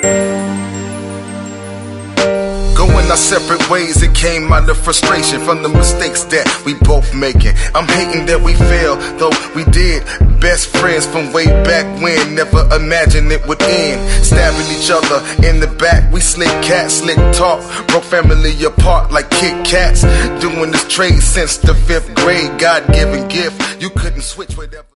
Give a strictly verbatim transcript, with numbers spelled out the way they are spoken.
Going our separate ways, it came out of frustration from the mistakes that we both making. I'm hating that we failed, though we did. Best friends from way back when, never imagined it would end. Stabbing each other in the back, we slick cats, slick talk, broke family apart like Kit Kats. Doing this trade since the fifth grade, God-given gift, you couldn't switch whatever.